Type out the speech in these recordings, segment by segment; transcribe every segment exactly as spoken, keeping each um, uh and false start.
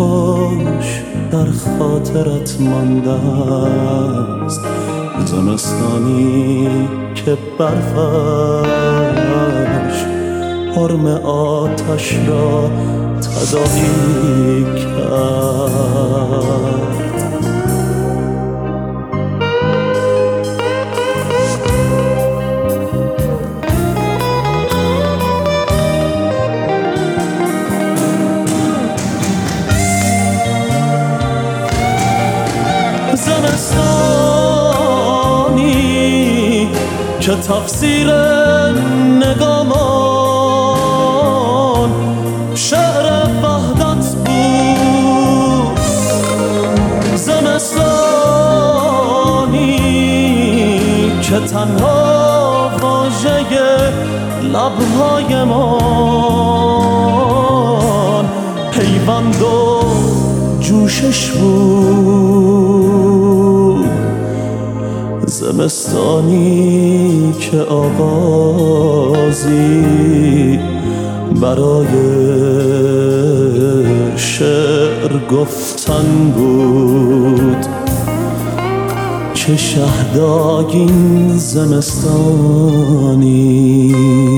کاش در خاطرت مانده است زمستانی که برفش حرم آتش را تداعی کرد. زمستانی که تفسیر نگامان شعر وحدت بود، زمستانی که تنها واژه لبهایمان پیوند و جوشش بود، زمستانی که آغازی برای شعر گفتن بود. چه شهداگین زمستانی.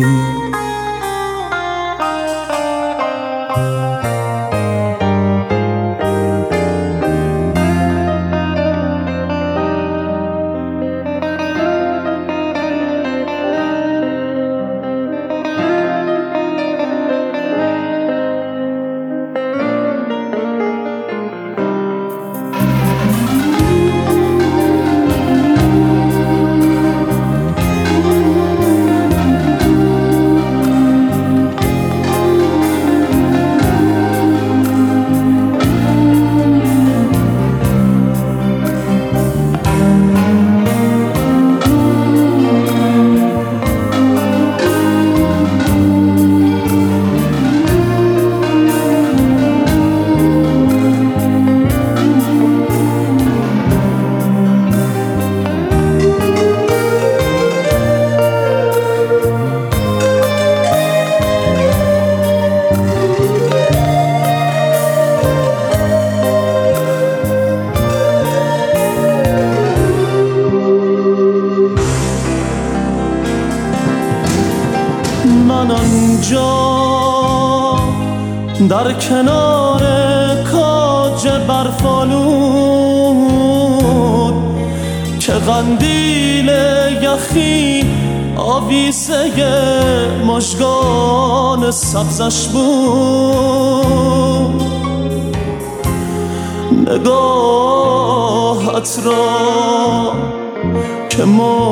من آنجا در کنار کاج برفالود که قندیل یخی آویزه مژگان سبزش بود، نگاهت را که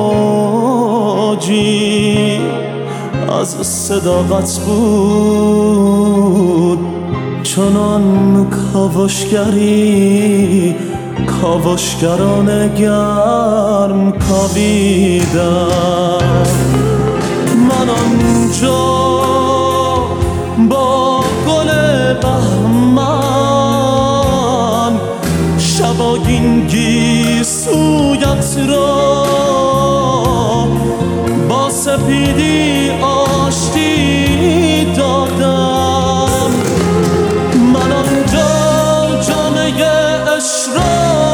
موجی از صداقت بود، چنان کاوشگری کاوشگران گرم کاویدم. من آنجا با گل بهمن شباگین گیسویت را با سپیدی آشتی دادم. من آنجا جامعه عشق را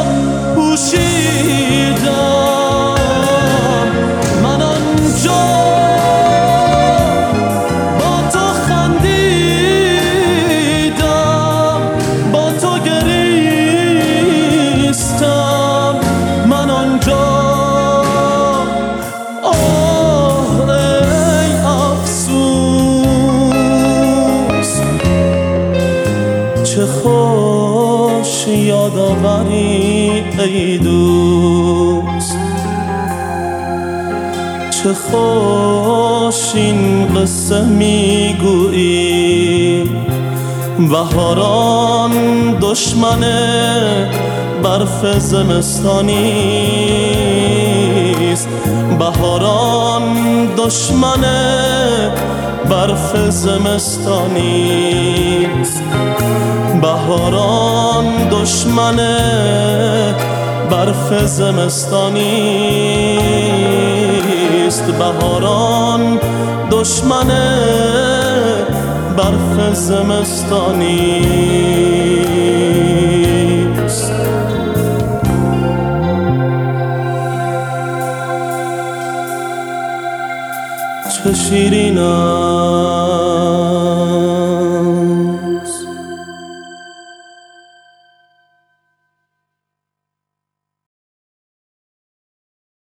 پوشیدم، من آنجا با تو خندیدم، با تو گریستم، من آنجا چه خوش یادآوری ای دوست، چه خوش این قصه میگویی. بهاران دشمن برف زمستانیست، بهاران دشمن برف زمستانیست، بهاران دشمن برف زمستانیست، بهاران دشمن برف زمستانیست. چه شیرین